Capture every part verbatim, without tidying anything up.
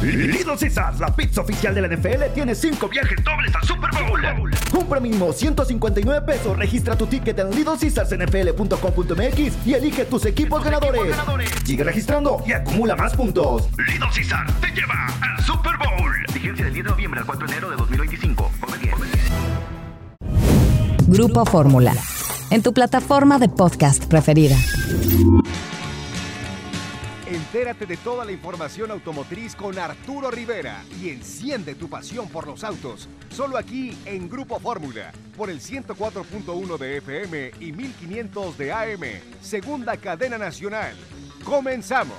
Little Caesars, la pizza oficial de la N F L, tiene cinco viajes dobles al Super Bowl. Compra mínimo ciento cincuenta y nueve pesos, registra tu ticket en little caesars n f l punto com punto m x y elige tus equipos ganadores. equipos ganadores. Sigue registrando y acumula más puntos. Little Caesars te lleva al Super Bowl. Vigencia del diez de noviembre al cuatro de enero de dos mil veinticinco. Come bien. Grupo Fórmula, en tu plataforma de podcast preferida. Entérate de toda la información automotriz con Arturo Rivera y enciende tu pasión por los autos. Solo aquí en Grupo Fórmula, por el ciento cuatro punto uno de F M y mil quinientos de A M, segunda cadena nacional. ¡Comenzamos!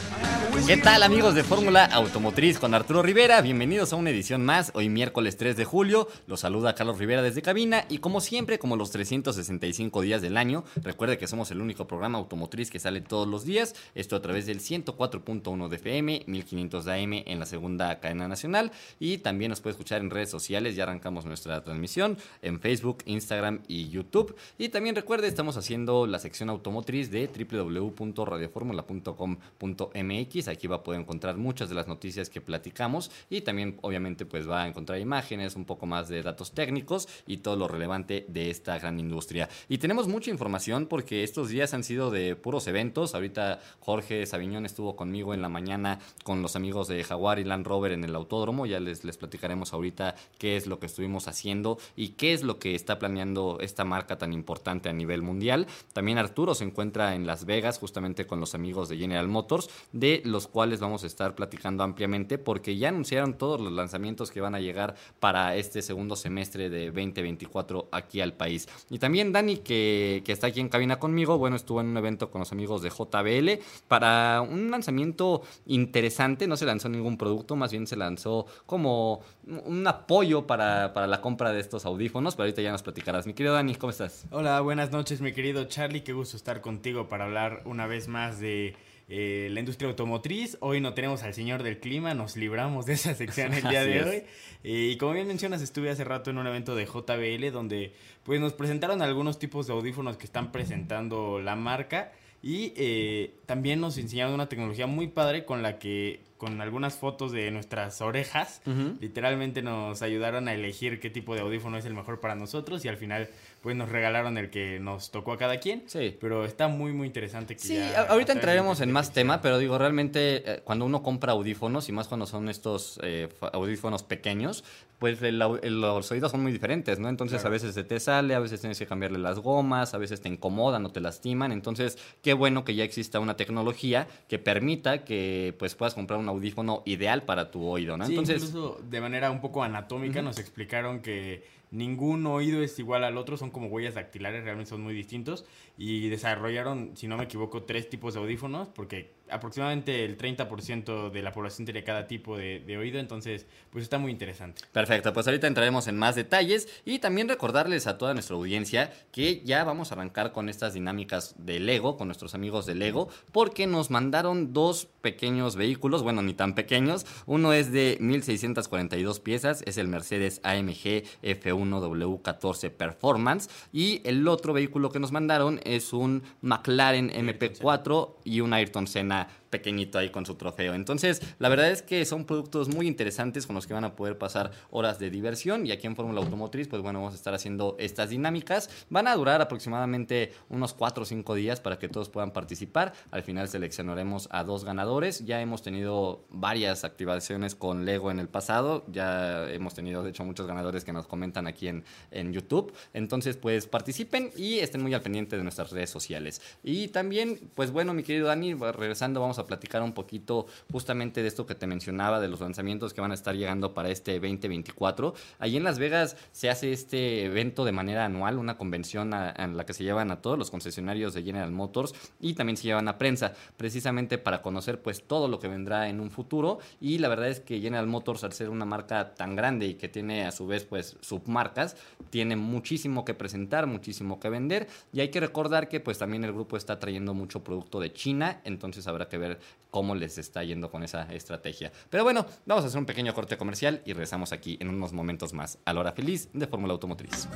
¿Qué tal, amigos de Fórmula Automotriz con Arturo Rivera? Bienvenidos a una edición más, hoy miércoles tres de julio. Los saluda Carlos Rivera desde cabina y como siempre, como los trescientos sesenta y cinco días del año, recuerde que somos el único programa automotriz que sale todos los días, esto a través del ciento cuatro punto uno de F M, mil quinientos de A M en la segunda cadena nacional, y también nos puede escuchar en redes sociales. Ya arrancamos nuestra transmisión en Facebook, Instagram y YouTube. Y también recuerde, estamos haciendo la sección automotriz de doble u doble u doble u punto radio fórmula punto com punto m x. Aquí va a poder encontrar muchas de las noticias que platicamos y también obviamente pues va a encontrar imágenes, un poco más de datos técnicos y todo lo relevante de esta gran industria. Y tenemos mucha información porque estos días han sido de puros eventos. Ahorita Jorge Saviñón estuvo conmigo en la mañana con los amigos de Jaguar y Land Rover en el autódromo. Ya les, les platicaremos ahorita qué es lo que estuvimos haciendo y qué es lo que está planeando esta marca tan importante a nivel mundial. También Arturo se encuentra en Las Vegas justamente con los amigos de General Motors, de los cuales vamos a estar platicando ampliamente porque ya anunciaron todos los lanzamientos que van a llegar para este segundo semestre de veinte veinticuatro aquí al país. Y también Dani, que, que está aquí en cabina conmigo, bueno, estuvo en un evento con los amigos de J B L para un lanzamiento interesante. No se lanzó ningún producto, más bien se lanzó como un apoyo para, para la compra de estos audífonos, pero ahorita ya nos platicarás. Mi querido Dani, ¿cómo estás? Hola, buenas noches, mi querido Charlie, qué gusto estar contigo para hablar una vez más de Eh, la industria automotriz. Hoy no tenemos al señor del clima, nos libramos de esa sección el día de hoy. Eh, y como bien mencionas, estuve hace rato en un evento de J B L donde pues nos presentaron algunos tipos de audífonos que están presentando la marca y eh, también nos enseñaron una tecnología muy padre con la que, con algunas fotos de nuestras orejas, uh-huh. literalmente nos ayudaron a elegir qué tipo de audífono es el mejor para nosotros y al final pues nos regalaron el que nos tocó a cada quien. Sí. Pero está muy muy interesante que sí, ya... ahorita entraremos en más tema, pero digo, realmente eh, cuando uno compra audífonos y más cuando son estos eh, audífonos pequeños, pues el, el, los oídos son muy diferentes, ¿no? Entonces claro. A veces se te sale, a veces tienes que cambiarle las gomas, a veces te incomodan o te lastiman. Entonces, qué bueno que ya exista una tecnología que permita que pues puedas comprar un audífono ideal para tu oído, ¿no? Sí, Entonces, incluso de manera un poco anatómica uh-huh. nos explicaron que ningún oído es igual al otro, son como huellas dactilares, realmente son muy distintos y desarrollaron, si no me equivoco, tres tipos de audífonos porque aproximadamente el treinta por ciento de la población tiene cada tipo de, de oído, entonces pues está muy interesante. Perfecto, pues ahorita entraremos en más detalles y también recordarles a toda nuestra audiencia que ya vamos a arrancar con estas dinámicas de Lego, con nuestros amigos de Lego, porque nos mandaron dos pequeños vehículos, bueno, ni tan pequeños. Uno es de mil seiscientas cuarenta y dos piezas, es el Mercedes A M G F uno W catorce Performance, y el otro vehículo que nos mandaron es un McLaren M P cuatro y un Ayrton Senna pequeñito ahí con su trofeo. Entonces, la verdad es que son productos muy interesantes con los que van a poder pasar horas de diversión y aquí en Fórmula Automotriz, pues bueno, vamos a estar haciendo estas dinámicas. Van a durar aproximadamente unos cuatro o cinco días para que todos puedan participar. Al final seleccionaremos a dos ganadores. Ya hemos tenido varias activaciones con Lego en el pasado. Ya hemos tenido, de hecho, muchos ganadores que nos comentan aquí en, en YouTube. Entonces, pues participen y estén muy al pendiente de nuestras redes sociales. Y también, pues bueno, mi querido Dani, regresando, vamos a platicar un poquito justamente de esto que te mencionaba, de los lanzamientos que van a estar llegando para este veinte veinticuatro. Allí en Las Vegas se hace este evento de manera anual, una convención a, a la que se llevan a todos los concesionarios de General Motors y también se llevan a prensa, precisamente para conocer pues todo lo que vendrá en un futuro. Y la verdad es que General Motors, al ser una marca tan grande y que tiene a su vez pues submarcas, tiene muchísimo que presentar, muchísimo que vender, y hay que recordar que pues también el grupo está trayendo mucho producto de China, entonces habrá que ver cómo les está yendo con esa estrategia. Pero bueno, vamos a hacer un pequeño corte comercial y regresamos aquí en unos momentos más a la hora feliz de Fórmula Automotriz.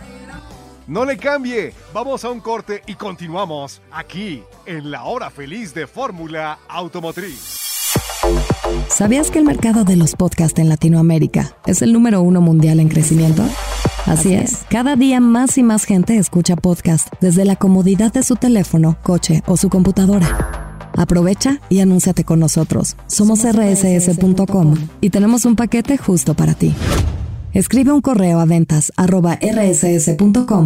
No le cambie, vamos a un corte y continuamos aquí en la hora feliz de Fórmula Automotriz. ¿Sabías que el mercado de los podcasts en Latinoamérica es el número uno mundial en crecimiento? Así es, cada día más y más gente escucha podcast desde la comodidad de su teléfono, coche o su computadora. Aprovecha y anúnciate con nosotros. Somos erre ese ese punto com y tenemos un paquete justo para ti. Escribe un correo a ventas arroba erre ese ese punto com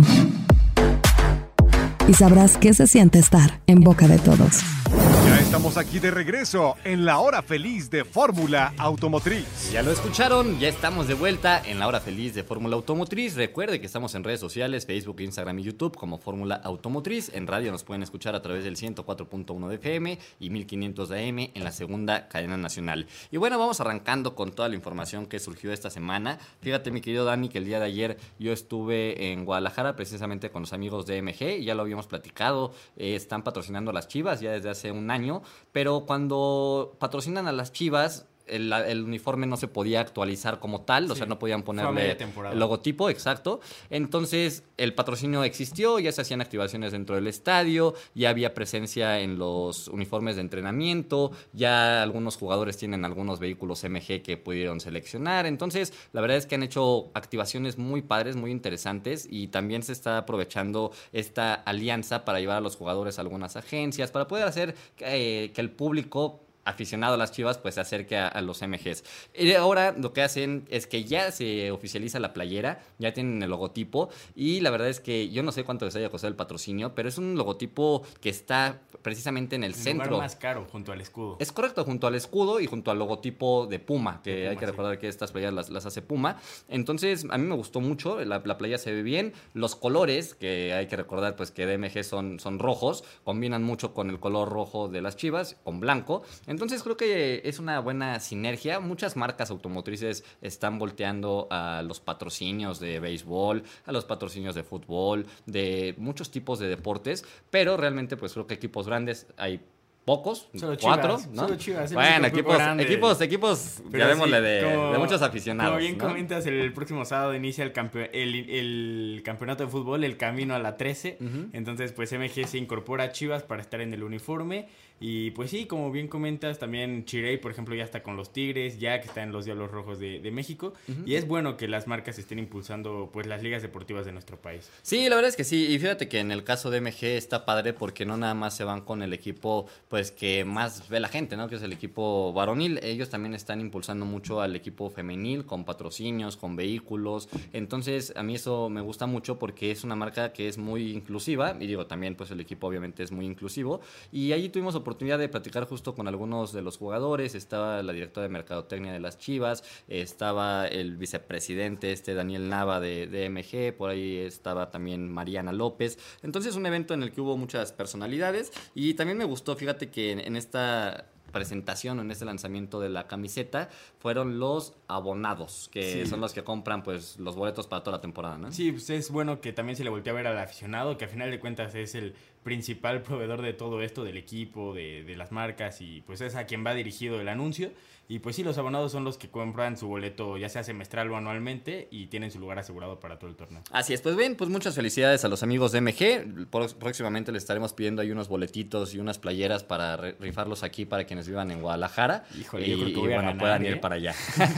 y sabrás qué se siente estar en boca de todos. Ya estamos aquí de regreso en la hora feliz de Fórmula Automotriz. Ya lo escucharon, ya estamos de vuelta en la hora feliz de Fórmula Automotriz. Recuerde que estamos en redes sociales, Facebook, Instagram y YouTube como Fórmula Automotriz. En radio nos pueden escuchar a través del ciento cuatro punto uno de F M y mil quinientos de A M en la segunda cadena nacional. Y bueno, vamos arrancando con toda la información que surgió esta semana. Fíjate, mi querido Dani, que el día de ayer yo estuve en Guadalajara precisamente con los amigos de M G y ya lo habíamos platicado. Eh, están patrocinando a las Chivas ya desde hace un año, pero cuando patrocinan a las Chivas, El, el uniforme no se podía actualizar como tal, sí, o sea, no podían ponerle el logotipo, exacto. Entonces, el patrocinio existió, ya se hacían activaciones dentro del estadio, ya había presencia en los uniformes de entrenamiento, ya algunos jugadores tienen algunos vehículos M G que pudieron seleccionar. Entonces, la verdad es que han hecho activaciones muy padres, muy interesantes, y también se está aprovechando esta alianza para llevar a los jugadores a algunas agencias, para poder hacer eh, que el público aficionado a las Chivas pues se acerque a, a los M Gs. Y ahora lo que hacen es que ya se oficializa la playera, ya tienen el logotipo, y la verdad es que yo no sé cuánto les haya costado el patrocinio, pero es un logotipo que está precisamente en el, el centro. Lugar más caro, junto al escudo. Es correcto, junto al escudo y junto al logotipo de Puma, que de Puma, hay que recordar sí. que estas playeras las, las hace Puma. Entonces, a mí me gustó mucho, la, la playa se ve bien, los colores, que hay que recordar pues que de M G son, son rojos, combinan mucho con el color rojo de las Chivas, con blanco. Entonces creo que es una buena sinergia. Muchas marcas automotrices están volteando a los patrocinios de béisbol, a los patrocinios de fútbol, de muchos tipos de deportes, pero realmente pues creo que equipos grandes hay pocos, solo cuatro, Chivas, ¿no? Solo Chivas. Bueno, equipos, equipos, equipos, llamémosle sí, de, como, de muchos aficionados. Como bien ¿no? comentas, el próximo sábado inicia el, campe- el, el campeonato de fútbol, el camino a la trece. Uh-huh. Entonces, pues M G se incorpora a Chivas para estar en el uniforme. Y pues sí, como bien comentas, también Chirey, por ejemplo, ya está con los Tigres, ya que está en los Diablos Rojos de, de México. Uh-huh. Y es bueno que las marcas estén impulsando pues las ligas deportivas de nuestro país. Sí, la verdad es que sí. Y fíjate que en el caso de M G está padre porque no nada más se van con el equipo pues que más ve la gente, ¿no? Que es el equipo varonil. Ellos también están impulsando mucho al equipo femenil con patrocinios, con vehículos. Entonces, a mí eso me gusta mucho porque es una marca que es muy inclusiva. Y digo, también pues el equipo obviamente es muy inclusivo. Y allí tuvimos oportunidad de platicar justo con algunos de los jugadores. Estaba la directora de mercadotecnia de las Chivas, estaba el vicepresidente este Daniel Nava de, de M G, por ahí estaba también Mariana López. Entonces un evento en el que hubo muchas personalidades y también me gustó, fíjate que en, en esta presentación, en este lanzamiento de la camiseta, fueron los abonados, que sí. son los que compran pues los boletos para toda la temporada, ¿no? Sí, pues es bueno que también se le voltee a ver al aficionado, que a final de cuentas es el principal proveedor de todo esto, del equipo, de, de las marcas, y pues es a quien va dirigido el anuncio. Y pues sí, los abonados son los que compran su boleto ya sea semestral o anualmente y tienen su lugar asegurado para todo el torneo. Así es, pues bien, pues muchas felicidades a los amigos de M G. Próximamente les estaremos pidiendo ahí unos boletitos y unas playeras para rifarlos aquí para quienes vivan en Guadalajara. Híjole, y, yo creo que voy y a bueno, ganar, puedan ¿eh? ir para allá.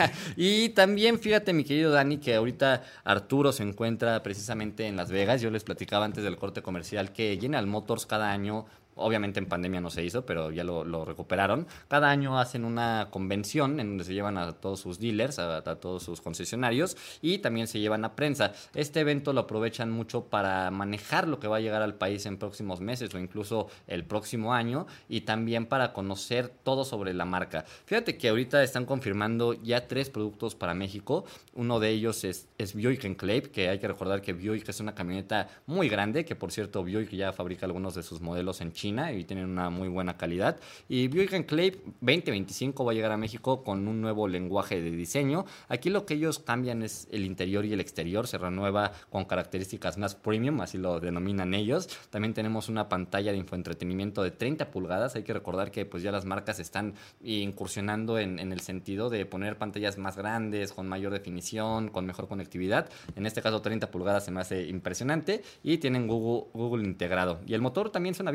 Y también fíjate, mi querido Dani, que ahorita Arturo se encuentra precisamente en Las Vegas. Yo les platicaba antes del corte comercial que General Motors cada año, obviamente en pandemia no se hizo, pero ya lo, lo recuperaron. Cada año hacen una convención en donde se llevan a todos sus dealers, a, a todos sus concesionarios, y también se llevan a prensa. Este evento lo aprovechan mucho para manejar lo que va a llegar al país en próximos meses o incluso el próximo año, y también para conocer todo sobre la marca. Fíjate que ahorita están confirmando ya tres productos para México. Uno de ellos es, es Buick Enclave, que hay que recordar que Buick es una camioneta muy grande, que por cierto Buick ya fabrica algunos de sus modelos en China y tienen una muy buena calidad. Y Buick Enclave veinte veinticinco va a llegar a México con un nuevo lenguaje de diseño. Aquí lo que ellos cambian es el interior y el exterior, se renueva con características más premium, así lo denominan ellos. También tenemos una pantalla de infoentretenimiento de treinta pulgadas. Hay que recordar que pues ya las marcas están incursionando en, en el sentido de poner pantallas más grandes, con mayor definición, con mejor conectividad. En este caso treinta pulgadas se me hace impresionante, y tienen Google, Google integrado. Y el motor también suena bien, ¿no?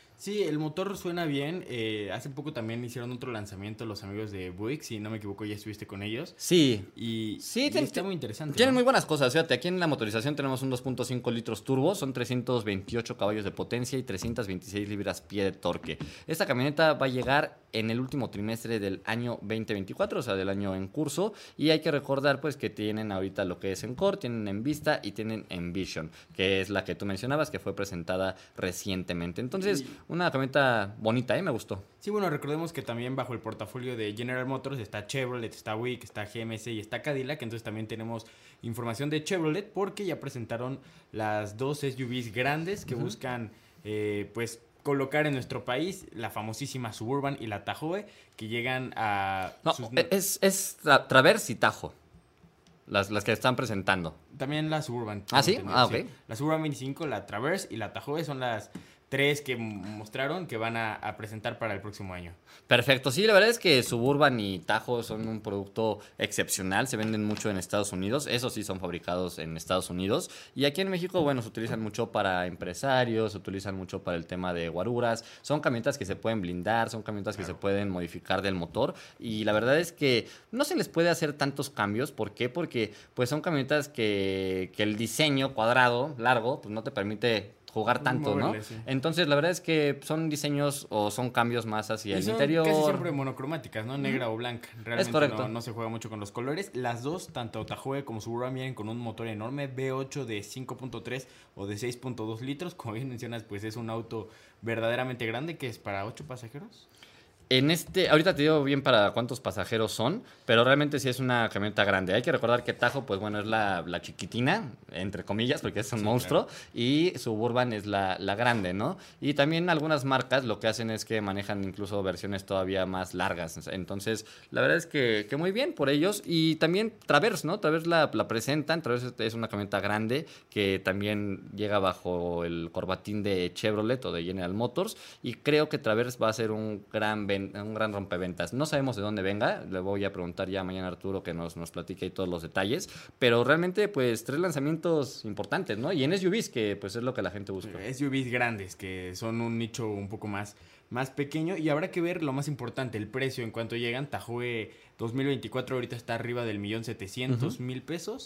Sí, el motor suena bien. Eh, hace poco también hicieron otro lanzamiento los amigos de Buick, si no me equivoco, ya estuviste con ellos. Sí. Y, sí, y ten, está muy interesante. Tienen ¿no? muy buenas cosas. Fíjate, aquí en la motorización tenemos un dos punto cinco litros turbo, son trescientos veintiocho caballos de potencia y trescientas veintiséis libras-pie de torque. Esta camioneta va a llegar en el último trimestre del año veinte veinticuatro, o sea, del año en curso. Y hay que recordar, pues, que tienen ahorita lo que es Encore, tienen Envista y tienen Envision, que es la que tú mencionabas, que fue presentada recientemente. Entonces, sí. Una camioneta bonita, ¿eh? Me gustó. Sí, bueno, recordemos que también bajo el portafolio de General Motors está Chevrolet, está Buick, está G M C y está Cadillac. Entonces también tenemos información de Chevrolet porque ya presentaron las dos S U Vs grandes que uh-huh. buscan, eh, pues, colocar en nuestro país la famosísima Suburban y la Tahoe, que llegan a... No, sus... es, es tra- Traverse y Tahoe. Las, las que están presentando. También la Suburban. ¿Ah, sí? Ah, ok. Sí. La Suburban veinticinco, la Traverse y la Tahoe son las tres que mostraron que van a, a presentar para el próximo año. Perfecto. Sí, la verdad es que Suburban y Tahoe son un producto excepcional. Se venden mucho en Estados Unidos. Esos sí son fabricados en Estados Unidos. Y aquí en México, bueno, se utilizan mucho para empresarios, se utilizan mucho para el tema de guaruras. Son camionetas que se pueden blindar, son camionetas claro. que se pueden modificar del motor. Y la verdad es que no se les puede hacer tantos cambios. ¿Por qué? Porque pues son camionetas que, que el diseño cuadrado, largo, pues no te permite jugar tanto, moverle, ¿no? Sí. Entonces, la verdad es que son diseños o son cambios más hacia y el son interior. Casi siempre monocromáticas, ¿no? Negra mm. o blanca. Realmente es correcto. No, no se juega mucho con los colores. Las dos, tanto Tahoe como Suburban, vienen con un motor enorme, V ocho de cinco punto tres o de seis punto dos litros. Como bien mencionas, pues es un auto verdaderamente grande, que es para ocho pasajeros. En este, ahorita te digo bien para cuántos pasajeros son, pero realmente sí es una camioneta grande. Hay que recordar que Tahoe, pues bueno, es la, la chiquitina, entre comillas, porque es un sí, monstruo, claro. y Suburban es la, la grande, ¿no? Y también algunas marcas lo que hacen es que manejan incluso versiones todavía más largas. Entonces, la verdad es que, que muy bien por ellos. Y también Traverse, ¿no? Traverse la, la presentan. Traverse es una camioneta grande que también llega bajo el corbatín de Chevrolet o de General Motors. Y creo que Traverse va a ser un gran ven- un gran rompeventas. No sabemos de dónde venga, le voy a preguntar ya mañana a Arturo que nos, nos platique ahí todos los detalles, pero realmente pues tres lanzamientos importantes, ¿no? Y en S U Vs, que pues es lo que la gente busca. S U Vs grandes, que son un nicho un poco más, más pequeño, y habrá que ver lo más importante, el precio en cuanto llegan. Tahoe dos mil veinticuatro ahorita está arriba del millón setecientos uh-huh. mil pesos,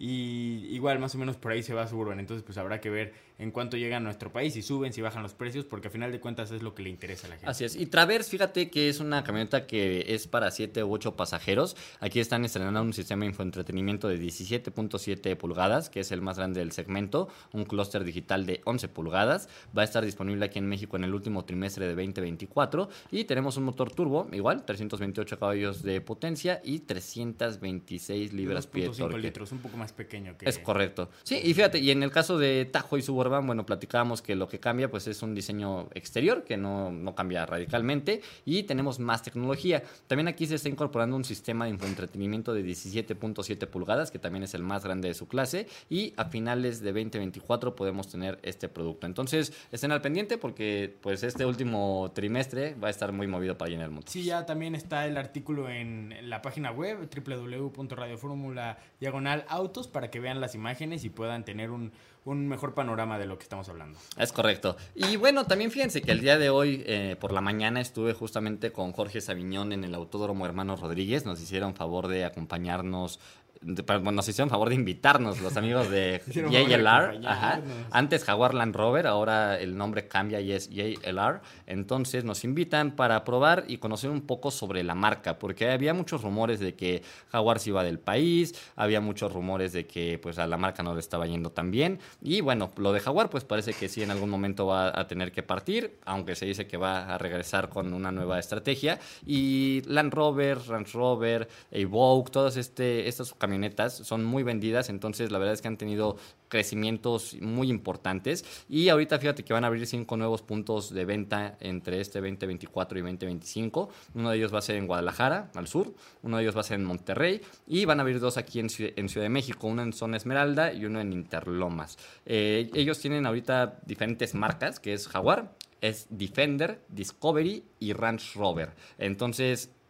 y igual más o menos por ahí se va Suburban. Entonces pues habrá que ver en cuánto llegan a nuestro país, si suben, si bajan los precios, porque a final de cuentas es lo que le interesa a la gente. Así es. Y Traverse, fíjate que es una camioneta que es para siete u ocho pasajeros. Aquí están estrenando un sistema de infoentretenimiento de diecisiete punto siete pulgadas, que es el más grande del segmento, un clúster digital de once pulgadas. Va a estar disponible aquí en México en el último trimestre de veinte veinticuatro, y tenemos un motor turbo, igual, trescientos veintiocho caballos de potencia y trescientas veintiséis libras-pie de torque. litros, un poco más pequeño que... Es correcto. Sí, y fíjate, y en el caso de Tahoe y Suburban, bueno, platicábamos que lo que cambia pues es un diseño exterior que no, no cambia radicalmente, y tenemos más tecnología. También aquí se está incorporando un sistema de infoentretenimiento de diecisiete punto siete pulgadas, que también es el más grande de su clase, y a finales de veinte veinticuatro podemos tener este producto. Entonces, estén al pendiente porque pues este último trimestre va a estar muy movido para General Motors. Sí, ya también está el artículo en la página web doble u doble u doble u punto radio fórmula diagonal autos para que vean las imágenes y puedan tener un, un mejor panorama de lo que estamos hablando. Es correcto. Y bueno, también fíjense que el día de hoy eh, por la mañana estuve justamente con Jorge Saviñón en el Autódromo Hermanos Rodríguez. Nos hicieron favor de acompañarnos. De, bueno, nos hicieron favor de invitarnos los amigos de J L R. Ajá. Antes Jaguar Land Rover, ahora el nombre cambia y es J L R. Entonces nos invitan para probar y conocer un poco sobre la marca, porque había muchos rumores de que Jaguar se iba del país, había muchos rumores de que pues a la marca no le estaba yendo tan bien, y bueno, lo de Jaguar pues parece que sí en algún momento va a tener que partir, aunque se dice que va a regresar con una nueva estrategia. Y Land Rover, Range Rover, Evoque, todas este, estas camionetas son muy vendidas, entonces la verdad es que han tenido crecimientos muy importantes, y ahorita fíjate que van a abrir cinco nuevos puntos de venta entre este veinte veinticuatro y veinte veinticinco. Uno de ellos va a ser en Guadalajara, al sur, uno de ellos va a ser en Monterrey, y van a abrir dos aquí en Ciudad, en Ciudad de México, uno en Zona Esmeralda y uno en Interlomas. Eh, ellos tienen ahorita diferentes marcas, que es Jaguar, es Defender, Discovery y Range Rover. Entonces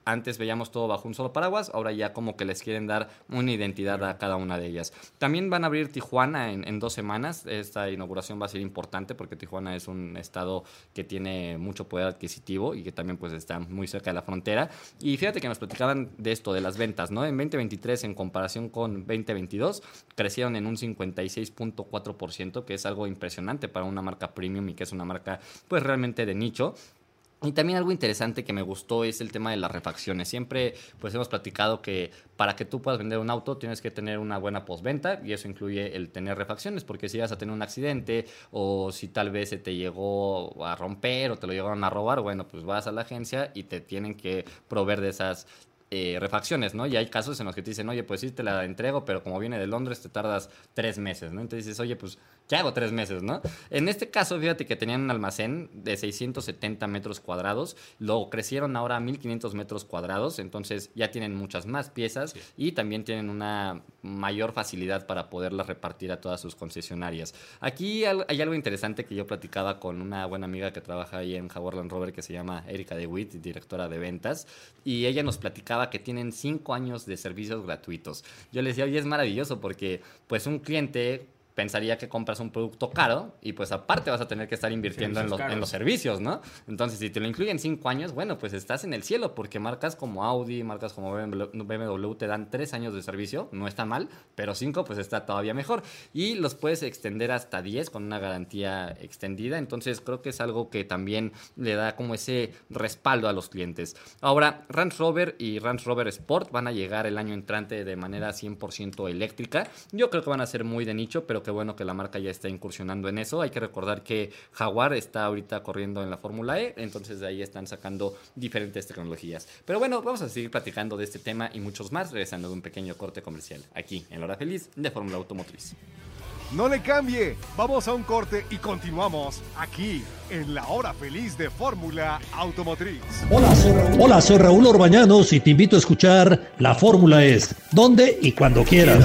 antes veíamos todo bajo un solo paraguas, ahora ya como que les quieren dar una identidad a cada una de ellas. También van a abrir Tijuana en, en dos semanas. Esta inauguración va a ser importante porque Tijuana es un estado que tiene mucho poder adquisitivo y que también pues está muy cerca de la frontera. Y fíjate que nos platicaban de esto, de las ventas, ¿no? En veinte veintitrés, en comparación con veinte veintidós, crecieron en un cincuenta y seis punto cuatro por ciento, que es algo impresionante para una marca premium y que es una marca pues realmente de nicho. Y también algo interesante que me gustó es el tema de las refacciones. Siempre pues hemos platicado que para que tú puedas vender un auto tienes que tener una buena postventa, y eso incluye el tener refacciones, porque si vas a tener un accidente o si tal vez se te llegó a romper o te lo llegaron a robar, bueno, pues vas a la agencia y te tienen que proveer de esas Eh, refacciones, ¿no? Y hay casos en los que te dicen, oye, pues sí te la entrego, pero como viene de Londres te tardas tres meses, ¿no? Entonces dices, oye, pues, ¿qué hago tres meses, no? En este caso, fíjate que tenían un almacén de seiscientos setenta metros cuadrados, lo crecieron ahora a mil quinientos metros cuadrados, entonces ya tienen muchas más piezas, sí, y también tienen una mayor facilidad para poderlas repartir a todas sus concesionarias. Aquí hay algo interesante que yo platicaba con una buena amiga que trabaja ahí en Jaguar Land Rover, que se llama Erika DeWitt, directora de ventas, y ella nos platicaba que tienen cinco años de servicios gratuitos. Yo le decía, oye, es maravilloso porque pues un cliente pensaría que compras un producto caro y pues aparte vas a tener que estar invirtiendo en los, en los servicios, ¿no? Entonces, si te lo incluyen cinco años, bueno, pues estás en el cielo, porque marcas como Audi, marcas como B M W te dan tres años de servicio, no está mal, pero cinco pues está todavía mejor. Y los puedes extender hasta diez con una garantía extendida, entonces creo que es algo que también le da como ese respaldo a los clientes. Ahora, Range Rover y Range Rover Sport van a llegar el año entrante de manera cien por ciento eléctrica. Yo creo que van a ser muy de nicho, pero qué bueno que la marca ya está incursionando en eso. Hay que recordar que Jaguar está ahorita corriendo en la Fórmula E, entonces de ahí están sacando diferentes tecnologías. Pero bueno, vamos a seguir platicando de este tema y muchos más, regresando de un pequeño corte comercial, aquí en La Hora Feliz de Fórmula Automotriz. No le cambie, vamos a un corte y continuamos aquí en La Hora Feliz de Fórmula Automotriz. Hola soy, Raúl. Hola, soy Raúl Orbañanos y te invito a escuchar La Fórmula Es, donde y cuando quieras.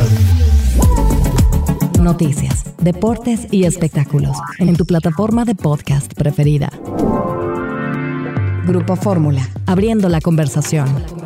Noticias, deportes y espectáculos en tu plataforma de podcast preferida. Grupo Fórmula, abriendo la conversación.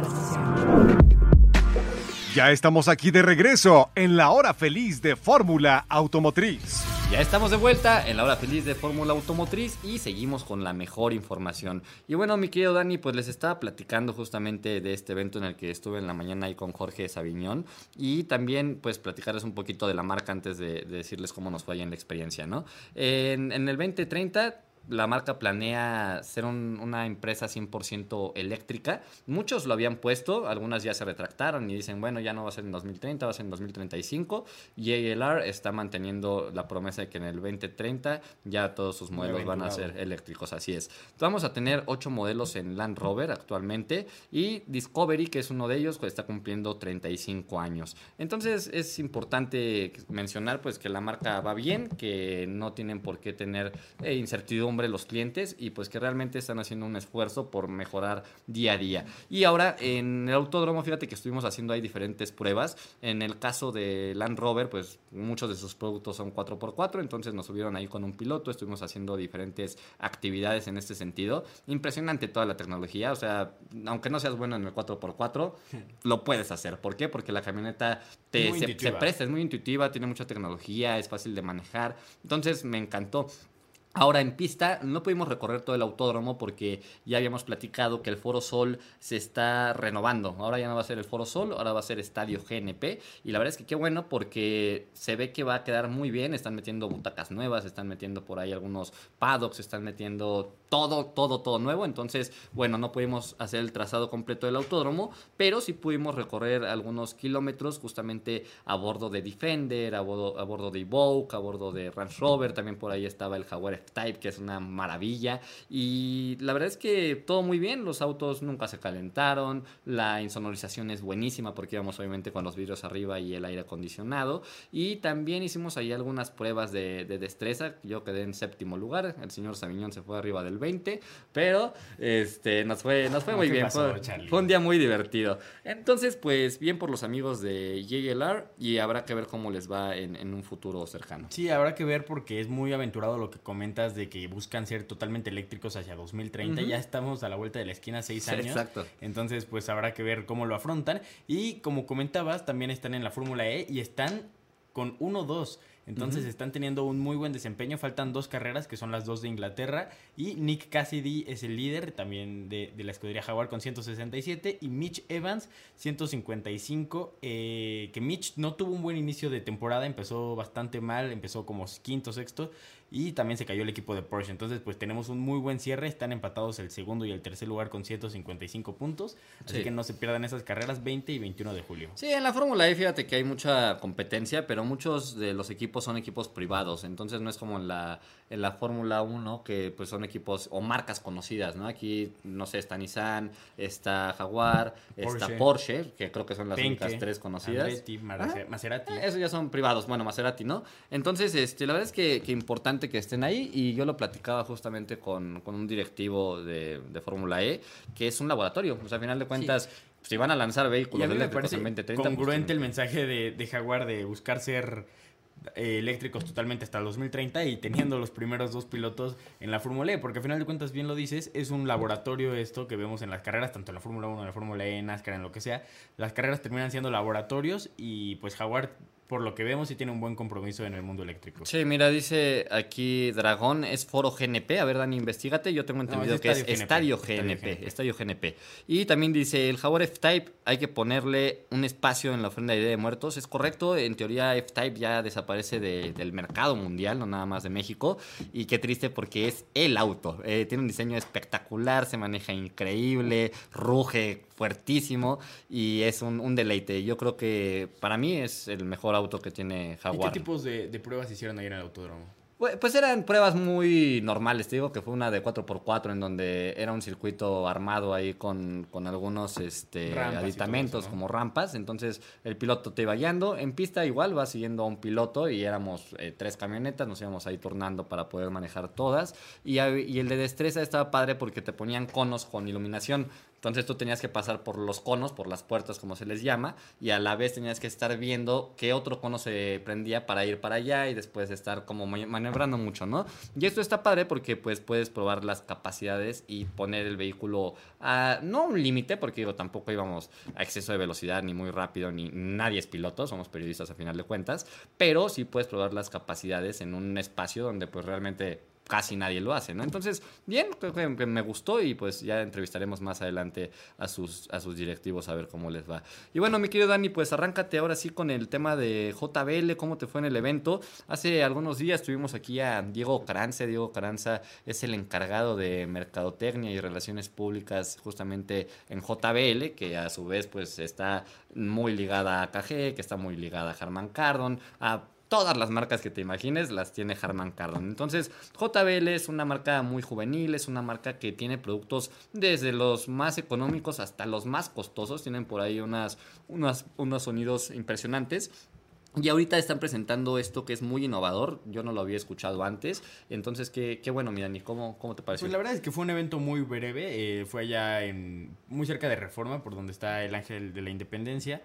Ya estamos aquí de regreso en La Hora Feliz de Fórmula Automotriz. Ya estamos de vuelta en La Hora Feliz de Fórmula Automotriz y seguimos con la mejor información. Y bueno, mi querido Dani, pues les estaba platicando justamente de este evento en el que estuve en la mañana ahí con Jorge Saviñón, y también pues platicarles un poquito de la marca antes de, de decirles cómo nos fue ahí en la experiencia, ¿no? En, en el veinte treinta la marca planea ser un, una empresa cien por ciento eléctrica. Muchos lo habían puesto, algunas ya se retractaron y dicen, bueno, ya no va a ser en dos mil treinta, va a ser en dos mil treinta y cinco. J L R está manteniendo la promesa de que en el veinte treinta ya todos sus modelos van a ser eléctricos, así es. Vamos a tener ocho modelos en Land Rover actualmente, y Discovery, que es uno de ellos, pues está cumpliendo treinta y cinco años. Entonces es importante mencionar pues que la marca va bien, que no tienen por qué tener eh, incertidumbre los clientes, y pues que realmente están haciendo un esfuerzo por mejorar día a día. Y ahora en el autódromo, fíjate que estuvimos haciendo ahí diferentes pruebas. En el caso de Land Rover, pues muchos de sus productos son cuatro por cuatro, entonces nos subieron ahí con un piloto, estuvimos haciendo diferentes actividades en este sentido. Impresionante toda la tecnología, o sea, aunque no seas bueno en el cuatro por cuatro, lo puedes hacer. ¿Por qué? Porque la camioneta te, se, se presta, es muy intuitiva, tiene mucha tecnología, es fácil de manejar, entonces me encantó. Ahora, en pista no pudimos recorrer todo el autódromo porque ya habíamos platicado que el Foro Sol se está renovando. Ahora ya no va a ser el Foro Sol, ahora va a ser Estadio G N P. Y la verdad es que qué bueno, porque se ve que va a quedar muy bien. Están metiendo butacas nuevas, están metiendo por ahí algunos paddocks, están metiendo todo, todo, todo nuevo. Entonces, bueno, no pudimos hacer el trazado completo del autódromo, pero sí pudimos recorrer algunos kilómetros justamente a bordo de Defender, a bordo, a bordo de Evoque, a bordo de Range Rover. También por ahí estaba el Jaguar F-Type, que es una maravilla, y la verdad es que todo muy bien. Los autos nunca se calentaron, la insonorización es buenísima porque íbamos obviamente con los vidrios arriba y el aire acondicionado, y también hicimos ahí algunas pruebas de, de destreza. Yo quedé en séptimo lugar, el señor Saviñón se fue arriba del veinte, pero este, nos fue, nos fue muy bien. Pasó, fue, fue un día muy divertido. Entonces, pues bien por los amigos de J L R, y habrá que ver cómo les va en, en un futuro cercano. Sí, habrá que ver porque es muy aventurado lo que comenta comentas de que buscan ser totalmente eléctricos hacia dos mil treinta, uh-huh. ya estamos a la vuelta de la esquina, seis años. Exacto. Entonces, pues habrá que ver cómo lo afrontan. Y como comentabas, también están en la Fórmula E y están con uno dos. Entonces uh-huh. están teniendo un muy buen desempeño. Faltan dos carreras, que son las dos de Inglaterra. Y Nick Cassidy es el líder también de, de la escudería Jaguar con ciento sesenta y siete. Y Mitch Evans, ciento cincuenta y cinco. Eh, que Mitch no tuvo un buen inicio de temporada. Empezó bastante mal. Empezó como quinto, sexto. Y también se cayó el equipo de Porsche. Entonces, pues tenemos un muy buen cierre. Están empatados el segundo y el tercer lugar con ciento cincuenta y cinco puntos. Así sí. que no se pierdan esas carreras veinte y veintiuno de julio. Sí, en la Fórmula E, fíjate que hay mucha competencia, pero muchos de los equipos son equipos privados. Entonces, no es como en la, en la Fórmula uno, que pues son equipos o marcas conocidas, ¿no? Aquí, no sé, está Nissan, está Jaguar, Porsche. está Porsche, que creo que son las Penke, únicas tres conocidas. Andretti, Mar- Maserati. Eh, esos ya son privados. Bueno, Maserati, ¿no? Entonces, este, la verdad es que, que importante que estén ahí, y yo lo platicaba justamente con, con un directivo de, de Fórmula E, que es un laboratorio. O sea, a final de cuentas, sí. si van a lanzar vehículos eléctricos en veinte treinta... congruente pues, el mensaje de, de Jaguar de buscar ser eh, eléctricos totalmente hasta el dos mil treinta y teniendo los primeros dos pilotos en la Fórmula E, porque a final de cuentas, bien lo dices, es un laboratorio esto que vemos en las carreras, tanto en la Fórmula uno, en la Fórmula E, en NASCAR, en lo que sea. Las carreras terminan siendo laboratorios y pues Jaguar, por lo que vemos, sí tiene un buen compromiso en el mundo eléctrico. Sí, mira, dice aquí Dragón, es Foro G N P. A ver, Dani, investígate. Yo tengo entendido no, es que es Estadio G N P. Estadio G N P. Y también dice, el Jaguar F-Type, hay que ponerle un espacio en la ofrenda de Día de Muertos. Es correcto, en teoría F-Type ya desaparece de, del mercado mundial, no nada más de México. Y qué triste porque es el auto. Eh, tiene un diseño espectacular, se maneja increíble, ruge fuertísimo y es un, un deleite. Yo creo que para mí es el mejor auto que tiene Jaguar. ¿Y qué tipos de, de pruebas hicieron ahí en el autódromo? Pues eran pruebas muy normales, te digo que fue una de cuatro por cuatro en donde era un circuito armado ahí con, con algunos este, aditamentos eso, ¿no? como rampas, entonces el piloto te iba guiando, en pista igual va siguiendo a un piloto y éramos eh, tres camionetas, nos íbamos ahí turnando para poder manejar todas y, y el de destreza estaba padre porque te ponían conos con iluminación. Entonces tú tenías que pasar por los conos, por las puertas como se les llama, y a la vez tenías que estar viendo qué otro cono se prendía para ir para allá y después estar como maniobrando mucho, ¿no? Y esto está padre porque pues puedes probar las capacidades y poner el vehículo a, no un límite, porque digo, tampoco íbamos a exceso de velocidad, ni muy rápido, ni nadie es piloto, somos periodistas a final de cuentas, pero sí puedes probar las capacidades en un espacio donde pues realmente casi nadie lo hace, ¿no? Entonces, bien, creo que me gustó y pues ya entrevistaremos más adelante a sus, a sus directivos a ver cómo les va. Y bueno, mi querido Dani, pues arráncate ahora sí con el tema de J B L, cómo te fue en el evento. Hace algunos días tuvimos aquí a Diego Carranza. Diego Carranza es el encargado de mercadotecnia y relaciones públicas justamente en J B L, que a su vez pues está muy ligada a K G, que está muy ligada a Harman Kardon, a todas las marcas que te imagines las tiene Harman Kardon. Entonces, J B L es una marca muy juvenil, es una marca que tiene productos desde los más económicos hasta los más costosos. Tienen por ahí unas, unas, unos sonidos impresionantes. Y ahorita están presentando esto que es muy innovador. Yo no lo había escuchado antes. Entonces, qué, qué bueno, mi Dani. ¿Cómo, cómo te pareció? Pues la verdad es que fue un evento muy breve. Eh, fue allá en, muy cerca de Reforma, por donde está el Ángel de la Independencia.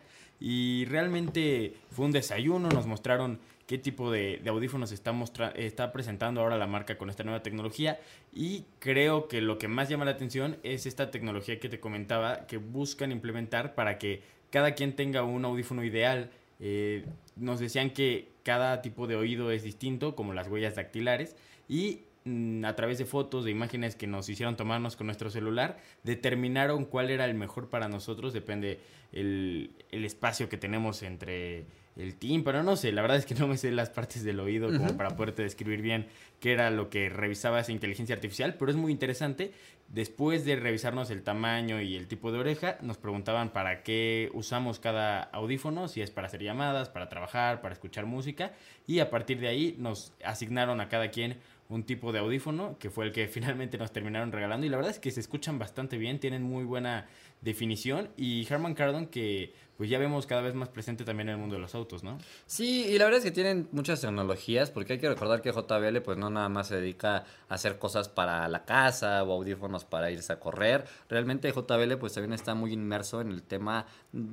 Y realmente fue un desayuno. Nos mostraron qué tipo de, de audífonos está, mostra- está presentando ahora la marca con esta nueva tecnología. Y creo que lo que más llama la atención es esta tecnología que te comentaba, que buscan implementar para que cada quien tenga un audífono ideal. Eh, nos decían que cada tipo de oído es distinto, como las huellas dactilares, y mm, a través de fotos, de imágenes que nos hicieron tomarnos con nuestro celular, determinaron cuál era el mejor para nosotros. Depende el, el espacio que tenemos entre el tímpano, no sé, la verdad es que no me sé las partes del oído como uh-huh. para poderte describir bien qué era lo que revisaba esa inteligencia artificial, pero es muy interesante. Después de revisarnos el tamaño y el tipo de oreja, nos preguntaban para qué usamos cada audífono, si es para hacer llamadas, para trabajar, para escuchar música, y a partir de ahí nos asignaron a cada quien un tipo de audífono, que fue el que finalmente nos terminaron regalando, y la verdad es que se escuchan bastante bien, tienen muy buena definición, y Harman Kardon, que pues ya vemos cada vez más presente también en el mundo de los autos, ¿no? Sí, y la verdad es que tienen muchas tecnologías, porque hay que recordar que J B L pues no nada más se dedica a hacer cosas para la casa o audífonos para irse a correr. Realmente J B L pues también está muy inmerso en el tema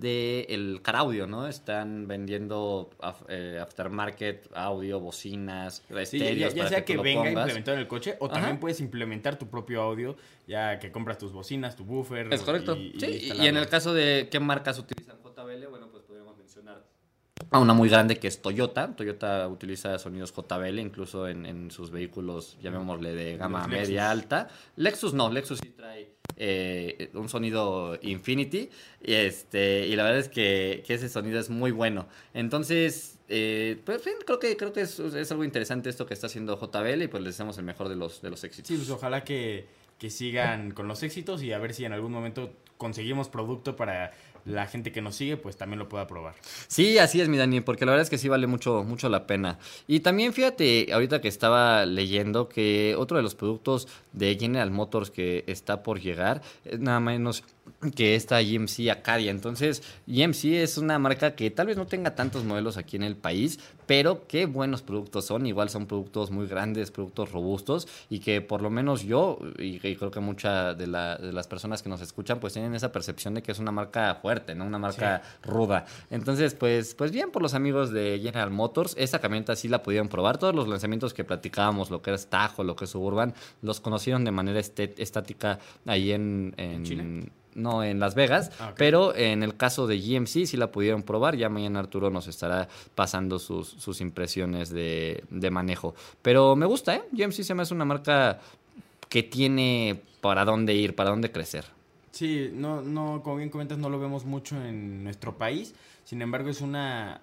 del car audio, ¿no? Están vendiendo af, eh, aftermarket, audio, bocinas, sí, estéreos ya, ya para sea que, que tú venga lo pongas. implementado en el coche, o Ajá. también puedes implementar tu propio audio, ya que compras tus bocinas, tu buffer. Es correcto. Y, y, sí, instalarlo. y en el caso de qué marcas utilizan J B L, bueno, pues podríamos mencionar a una muy grande que es Toyota. Toyota utiliza sonidos J B L incluso en, en sus vehículos, llamémosle de gama Los media Lexus. alta. Lexus no, Lexus sí trae eh, un sonido Infinity y, este, y la verdad es que, que ese sonido es muy bueno. Entonces, eh, pues, en fin, creo que, creo que es, es algo interesante esto que está haciendo J B L y pues les deseamos el mejor de los, de los éxitos. Sí, pues ojalá que, que sigan con los éxitos y a ver si en algún momento conseguimos producto para la gente que nos sigue, pues también lo pueda probar. Sí, así es, mi Dani, porque la verdad es que sí vale mucho, mucho la pena. Y también fíjate, ahorita que estaba leyendo que otro de los productos de General Motors que está por llegar es nada menos que esta G M C Acadia. Entonces, G M C es una marca que tal vez no tenga tantos modelos aquí en el país, pero qué buenos productos son. Igual son productos muy grandes, productos robustos y que por lo menos yo y, y creo que muchas de, la, de las personas que nos escuchan pues tienen esa percepción de que es una marca fuerte, ¿no? Una marca sí. ruda. Entonces, pues, pues bien por los amigos de General Motors. Esta camioneta sí la pudieron probar. Todos los lanzamientos que platicábamos, lo que es Tajo, lo que es Suburban, los conocieron de manera estet- estática ahí en... ¿En, ¿En Chile? No, en Las Vegas, ah, okay. Pero en el caso de G M C sí la pudieron probar. Ya mañana Arturo nos estará pasando sus, sus impresiones de, de manejo. Pero me gusta, ¿eh? G M C se me hace una marca que tiene para dónde ir, para dónde crecer. Sí, no, no, como bien comentas, no lo vemos mucho en nuestro país. Sin embargo, es una,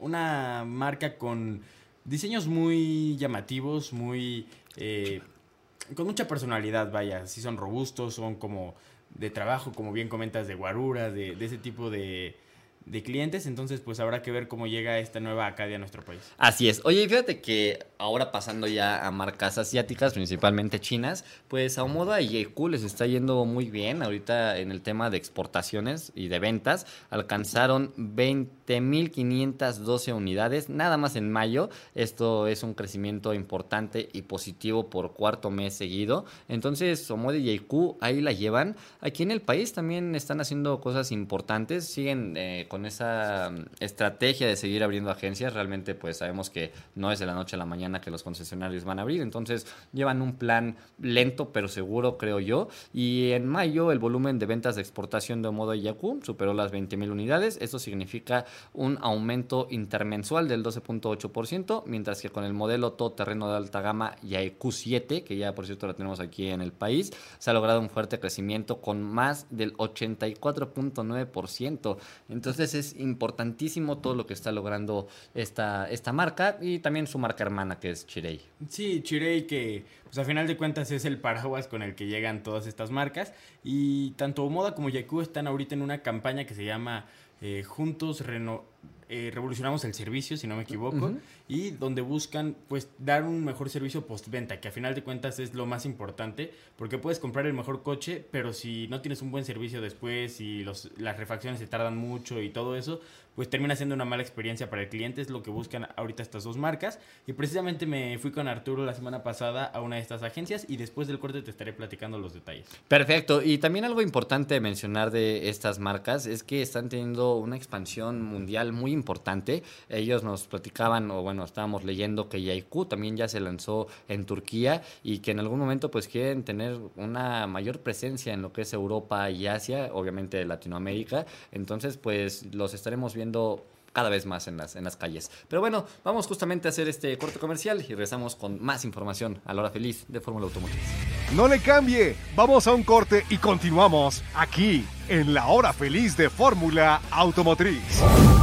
una marca con diseños muy llamativos, muy eh, con mucha personalidad, vaya. Sí son robustos, son como de trabajo, como bien comentas, de guaruras, de, de ese tipo de, de clientes. Entonces, pues habrá que ver cómo llega esta nueva Acadia a nuestro país. Así es. Oye, fíjate que ahora pasando ya a marcas asiáticas, principalmente chinas, pues a Omoda y Yeku les está yendo muy bien. Ahorita en el tema de exportaciones y de ventas, alcanzaron veinte mil quinientas doce unidades, nada más en mayo. Esto es un crecimiento importante y positivo por cuarto mes seguido. Entonces, Omoda y Yeku ahí la llevan. Aquí en el país también están haciendo cosas importantes, siguen eh, con esa estrategia de seguir abriendo agencias. Realmente pues sabemos que no es de la noche a la mañana que los concesionarios van a abrir, entonces llevan un plan lento pero seguro, creo yo, y en mayo el volumen de ventas de exportación de Omoda y Yeku superó las veinte mil unidades. Esto significa un aumento intermensual del doce punto ocho por ciento, mientras que con el modelo todoterreno de alta gama Yeku siete, que ya por cierto la tenemos aquí en el país, se ha logrado un fuerte crecimiento con más del ochenta y cuatro punto nueve por ciento. Entonces es importantísimo todo lo que está logrando esta, esta marca y también su marca hermana que es Chery. Sí, Chery, que pues a final de cuentas es el paraguas con el que llegan todas estas marcas, y tanto Omoda como Yeku están ahorita en una campaña que se llama eh, Juntos Reno Eh, revolucionamos el servicio, si no me equivoco, uh-huh. y donde buscan pues dar un mejor servicio postventa, que a final de cuentas es lo más importante, porque puedes comprar el mejor coche, pero si no tienes un buen servicio después y los, las refacciones se tardan mucho y todo eso, pues termina siendo una mala experiencia para el cliente. Es lo que buscan ahorita estas dos marcas, y precisamente me fui con Arturo la semana pasada a una de estas agencias y después del corte te estaré platicando los detalles. Perfecto, y también algo importante mencionar de estas marcas es que están teniendo una expansión mundial muy importante. Ellos nos platicaban, o bueno, estábamos leyendo que Yeku también ya se lanzó en Turquía y que en algún momento pues quieren tener una mayor presencia en lo que es Europa y Asia, obviamente Latinoamérica. Entonces pues los estaremos viendo cada vez más en las, en las calles. Pero bueno, vamos justamente a hacer este corte comercial y regresamos con más información a la hora feliz de Fórmula Automotriz. No le cambie, vamos a un corte y continuamos aquí en la hora feliz de Fórmula Automotriz.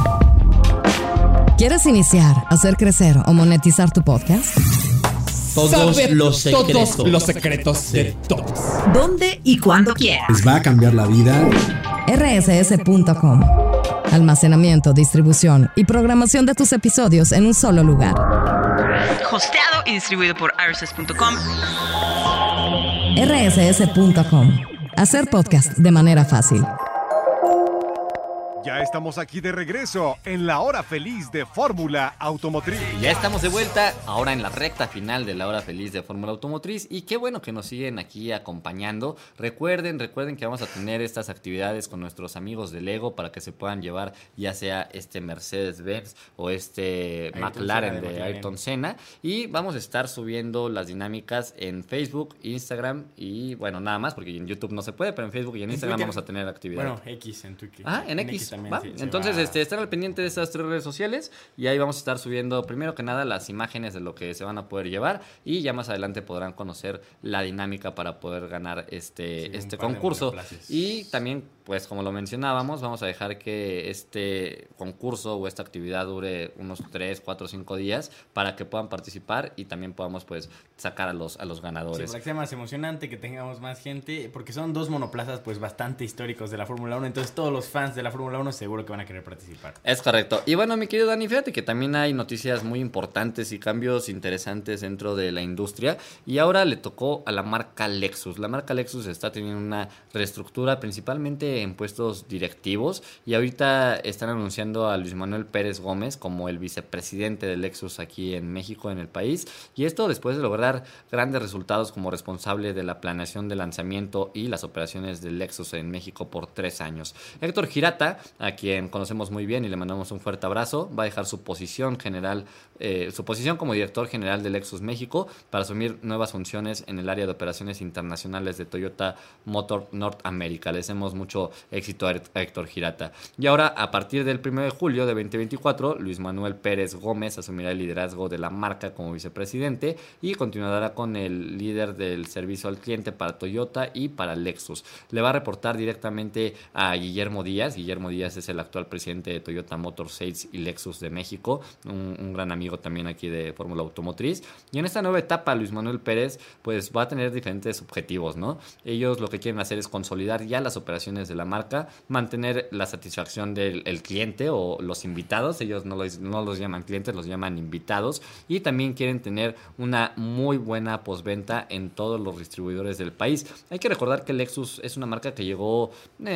¿Quieres iniciar, hacer crecer o monetizar tu podcast? Todos Saber los secretos. Todos los secretos sí. de todos. ¿Dónde y cuándo quieras? Les va a cambiar la vida. R S S punto com. Almacenamiento, distribución y programación de tus episodios en un solo lugar. Hosteado y distribuido por R S S punto com. R S S punto com. Hacer podcast de manera fácil. Ya estamos aquí de regreso en la hora feliz de Fórmula Automotriz. Ya estamos de vuelta, ahora en la recta final de la hora feliz de Fórmula Automotriz. Y qué bueno que nos siguen aquí acompañando. Recuerden, recuerden que vamos a tener estas actividades con nuestros amigos de Lego para que se puedan llevar ya sea este Mercedes-Benz o este Ayrton McLaren Senna de de McLaren. Ayrton Senna. Y vamos a estar subiendo las dinámicas en Facebook, Instagram y bueno, nada más porque en YouTube no se puede, pero en Facebook y en, En Instagram Twitter. vamos a tener actividades. Bueno, X en Twitter. Ah, en X. también ¿va? se- se Entonces, va- este, estén al pendiente de estas tres redes sociales y ahí vamos a estar subiendo, primero que nada, las imágenes de lo que se van a poder llevar y ya más adelante podrán conocer la dinámica para poder ganar este, Sí, un este par de concurso. monoplazas. Y también, pues como lo mencionábamos, vamos a dejar que este concurso o esta actividad dure unos tres, cuatro, cinco días para que puedan participar y también podamos pues sacar a los, a los Sí, ganadores. para que sea más emocionante, que tengamos más gente, porque son dos monoplazas pues bastante históricos de la Fórmula uno, entonces todos los fans de la Fórmula uno seguro que van a querer participar. Es correcto. Y bueno, mi querido Dani, fíjate que también hay noticias muy importantes y cambios interesantes dentro de la industria. Y ahora le tocó a la marca Lexus. La marca Lexus está teniendo una reestructura principalmente en puestos directivos. Y ahorita están anunciando a Luis Manuel Pérez Gómez como el vicepresidente de Lexus aquí en México, en el país. Y esto después de lograr grandes resultados como responsable de la planeación de lanzamiento y las operaciones de Lexus en México por tres años. Héctor Girata, a quien conocemos muy bien y le mandamos un fuerte abrazo, va a dejar su posición general, eh, su posición como director general de Lexus México para asumir nuevas funciones en el área de operaciones internacionales de Toyota Motor North America. Le deseamos mucho éxito a Héctor Girata. Y ahora, a partir del primero de julio de veinte veinticuatro, Luis Manuel Pérez Gómez asumirá el liderazgo de la marca como vicepresidente y continuará con el líder del servicio al cliente para Toyota y para Lexus. Le va a reportar directamente a Guillermo Díaz. Guillermo Díaz es el actual presidente de Toyota Motor Sales y Lexus de México, un, un gran amigo también aquí de Fórmula Automotriz. Y en esta nueva etapa, Luis Manuel Pérez pues va a tener diferentes objetivos, ¿no? Ellos lo que quieren hacer es consolidar ya las operaciones de la marca, mantener la satisfacción del el cliente o los invitados. Ellos no los, no los llaman clientes, los llaman invitados. Y también quieren tener una muy buena postventa en todos los distribuidores del país. Hay que recordar que Lexus es una marca que llegó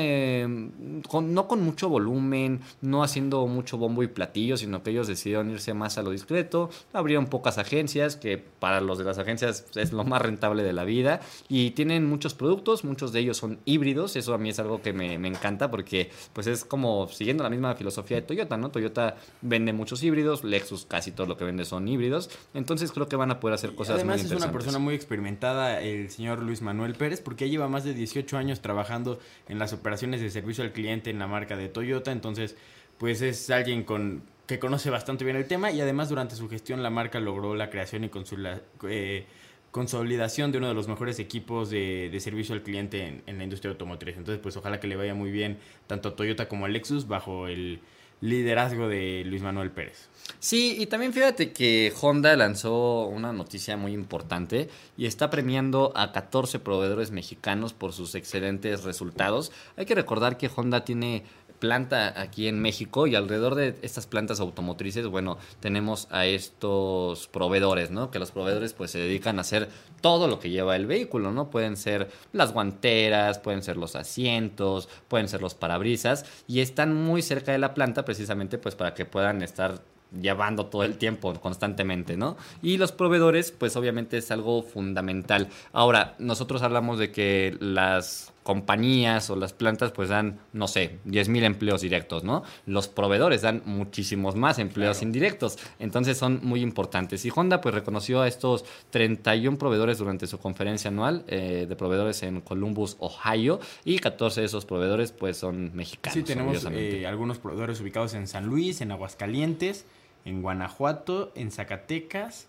eh, con, no con mucho volumen, no haciendo mucho bombo y platillo, sino que ellos decidieron irse más a lo discreto. Abrieron pocas agencias, que para los de las agencias es lo más rentable de la vida, y tienen muchos productos, muchos de ellos son híbridos. Eso a mí es algo que me, me encanta porque pues es como siguiendo la misma filosofía de Toyota, ¿no? Toyota vende muchos híbridos, Lexus casi todo lo que vende son híbridos, entonces creo que van a poder hacer cosas Además muy es interesantes. una persona muy experimentada el señor Luis Manuel Pérez, porque lleva más de dieciocho años trabajando en las operaciones de servicio al cliente en la marca de Toyota, entonces pues es alguien con que conoce bastante bien el tema, y además durante su gestión la marca logró la creación y consula, eh, consolidación de uno de los mejores equipos de, de servicio al cliente en, en la industria automotriz. Entonces pues ojalá que le vaya muy bien tanto a Toyota como a Lexus bajo el liderazgo de Luis Manuel Pérez. Sí, y también fíjate que Honda lanzó una noticia muy importante y está premiando a catorce proveedores mexicanos por sus excelentes resultados. Hay que recordar que Honda tiene planta aquí en México, y alrededor de estas plantas automotrices, bueno, tenemos a estos proveedores, ¿no? Que los proveedores pues se dedican a hacer todo lo que lleva el vehículo, ¿no? Pueden ser las guanteras, pueden ser los asientos, pueden ser los parabrisas, y están muy cerca de la planta precisamente pues para que puedan estar llevando todo el tiempo, constantemente, ¿no? Y los proveedores, pues obviamente es algo fundamental. Ahora, nosotros hablamos de que las compañías o las plantas pues dan, no sé, diez mil empleos directos, ¿no? Los proveedores dan muchísimos más empleos claro. indirectos, entonces son muy importantes. Y Honda pues reconoció a estos treinta y uno proveedores durante su conferencia anual eh, de proveedores en Columbus, Ohio, y catorce de esos proveedores pues son mexicanos. Sí, tenemos eh, algunos proveedores ubicados en San Luis, en Aguascalientes, en Guanajuato, en Zacatecas,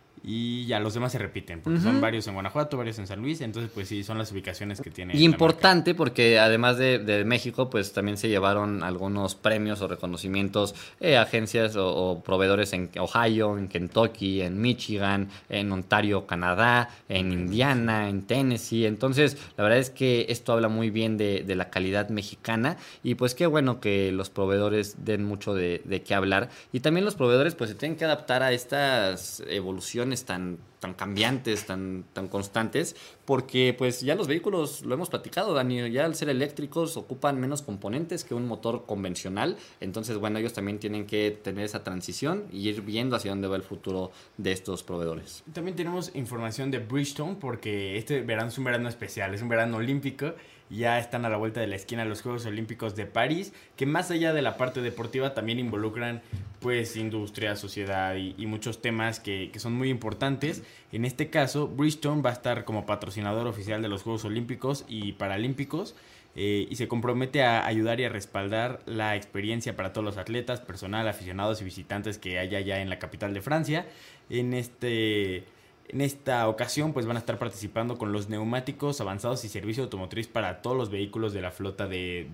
y ya los demás se repiten, porque uh-huh. son varios en Guanajuato, varios en San Luis, entonces pues sí, son las ubicaciones que tiene. Y importante porque además de, de México, pues también se llevaron algunos premios o reconocimientos, eh, agencias o, o proveedores en Ohio, en Kentucky, en Michigan, en Ontario, Canadá, en Indiana, en Tennessee. Entonces, la verdad es que esto habla muy bien de, de la calidad mexicana, y pues qué bueno que los proveedores den mucho de, de qué hablar. Y también los proveedores pues se tienen que adaptar a estas evoluciones situaciones tan, tan cambiantes, tan, tan constantes, porque pues ya los vehículos, lo hemos platicado, Dani, ya al ser eléctricos ocupan menos componentes que un motor convencional, entonces bueno, ellos también tienen que tener esa transición y ir viendo hacia dónde va el futuro de estos proveedores. También tenemos información de Bridgestone, porque este verano es un verano especial, es un verano olímpico. Ya están a la vuelta de la esquina los Juegos Olímpicos de París, que más allá de la parte deportiva también involucran pues industria, sociedad y, y muchos temas que, que son muy importantes. En este caso, Bridgestone va a estar como patrocinador oficial de los Juegos Olímpicos y Paralímpicos, eh, y se compromete a ayudar y a respaldar la experiencia para todos los atletas, personal, aficionados y visitantes que haya ya en la capital de Francia. En este... En esta ocasión pues van a estar participando con los neumáticos avanzados y servicio automotriz para todos los vehículos de la flota de,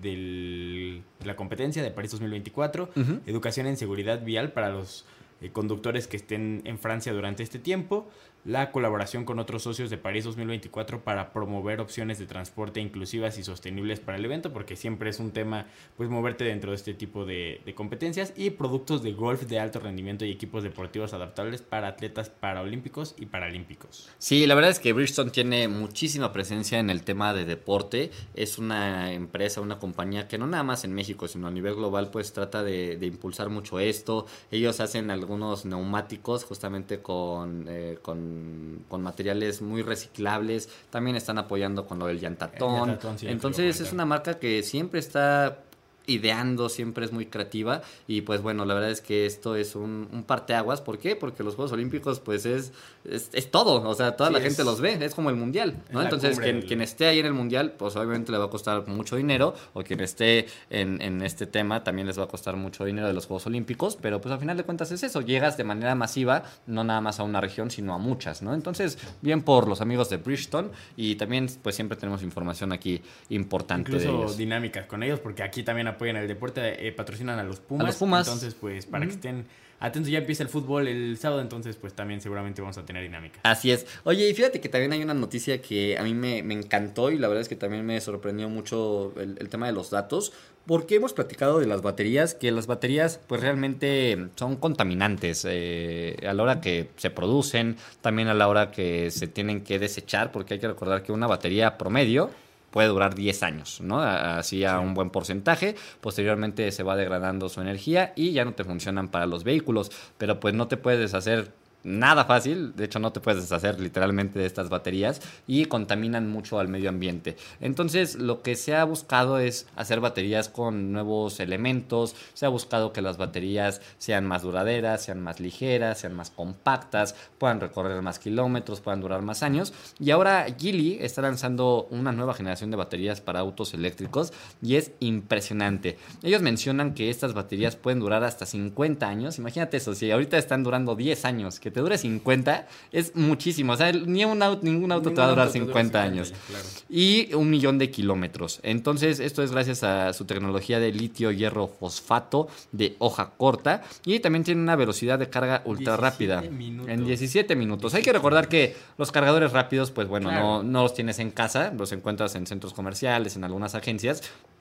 de la competencia de París dos mil veinticuatro, uh-huh. Educación en seguridad vial para los eh, conductores que estén en Francia durante este tiempo, la colaboración con otros socios de París dos mil veinticuatro para promover opciones de transporte inclusivas y sostenibles para el evento, porque siempre es un tema pues moverte dentro de este tipo de, de competencias, y productos de golf de alto rendimiento y equipos deportivos adaptables para atletas paraolímpicos y paralímpicos. Sí, la verdad es que Bridgestone tiene muchísima presencia en el tema de deporte. Es una empresa, una compañía que no nada más en México, sino a nivel global pues trata de, de impulsar mucho esto. Ellos hacen algunos neumáticos justamente con, eh, con con materiales muy reciclables, también están apoyando con lo del llantatón, el llantatón sí, entonces es una marca que siempre está ideando, siempre es muy creativa, y pues bueno, la verdad es que esto es un, un parteaguas. ¿Por qué? Porque los Juegos Olímpicos pues es, es, es todo, o sea, toda sí, la es, gente los ve, es como el Mundial, ¿no? Entonces quien, del... quien esté ahí en el Mundial pues obviamente le va a costar mucho dinero, o quien esté en, en este tema también les va a costar mucho dinero de los Juegos Olímpicos, pero pues al final de cuentas es eso, llegas de manera masiva, no nada más a una región, sino a muchas, ¿no? Entonces, bien por los amigos de Bridgestone, y también pues siempre tenemos información aquí importante incluso de ellos. Dinámicas con ellos, porque aquí también apoyan el deporte, eh, patrocinan a los Pumas, a los Pumas. Entonces pues para mm. que estén atentos, ya empieza el fútbol el sábado, entonces pues también seguramente vamos a tener dinámica. Así es. Oye, y fíjate que también hay una noticia que a mí me, me encantó, y la verdad es que también me sorprendió mucho el, el tema de los datos, porque hemos platicado de las baterías, que las baterías pues realmente son contaminantes eh, a la hora que se producen, también a la hora que se tienen que desechar, porque hay que recordar que una batería promedio puede durar diez años, ¿no? Así a sí. un buen porcentaje. Posteriormente se va degradando su energía y ya no te funcionan para los vehículos. Pero pues no te puedes deshacer nada fácil, de hecho no te puedes deshacer literalmente de estas baterías, y contaminan mucho al medio ambiente. Entonces lo que se ha buscado es hacer baterías con nuevos elementos, se ha buscado que las baterías sean más duraderas, sean más ligeras, sean más compactas, puedan recorrer más kilómetros, puedan durar más años, y ahora Geely está lanzando una nueva generación de baterías para autos eléctricos y es impresionante. Ellos mencionan que estas baterías pueden durar hasta cincuenta años, imagínate eso, si ahorita están durando diez años, que te dure cincuenta es muchísimo. O sea, ni un auto, ningún auto ningún te va a durar cincuenta años. Claro. Y un millón de kilómetros. Entonces, esto es gracias a su tecnología de litio hierro fosfato de hoja corta. Y también tiene una velocidad de carga ultra rápida. Minutos. En diecisiete minutos. Hay que recordar que los cargadores rápidos, pues bueno, claro. no, no los tienes en casa, los encuentras en centros comerciales, en algunas agencias.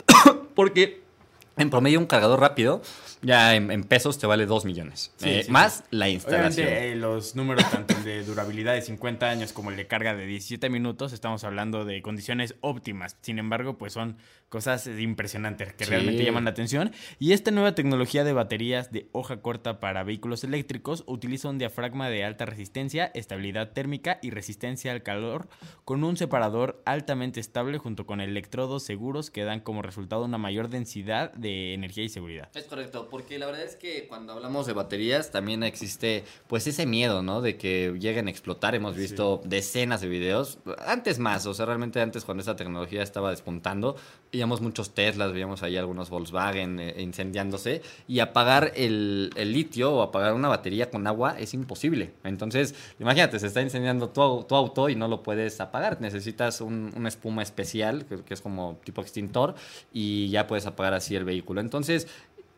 Porque en promedio un cargador rápido ya en, en pesos te vale dos millones. Sí, eh, sí, más sí. la instalación. Obviamente, eh, los números tanto el de durabilidad de cincuenta años como el de carga de diecisiete minutos, estamos hablando de condiciones óptimas. Sin embargo, pues son cosas impresionantes que sí. realmente llaman la atención. Y esta nueva tecnología de baterías de hoja corta para vehículos eléctricos utiliza un diafragma de alta resistencia, estabilidad térmica y resistencia al calor, con un separador altamente estable junto con electrodos seguros que dan como resultado una mayor densidad de energía y seguridad. Es correcto, porque la verdad es que cuando hablamos de baterías también existe pues ese miedo, ¿no? De que lleguen a explotar. Hemos visto sí. decenas de videos, antes más, o sea, realmente antes cuando esta tecnología estaba despuntando, veíamos muchos Teslas, veíamos ahí algunos Volkswagen eh, incendiándose, y apagar el, el litio o apagar una batería con agua es imposible. Entonces, imagínate, se está incendiando tu, tu auto y no lo puedes apagar, necesitas un, una espuma especial, que, que es como tipo extintor, y ya puedes apagar así el vehículo. Entonces,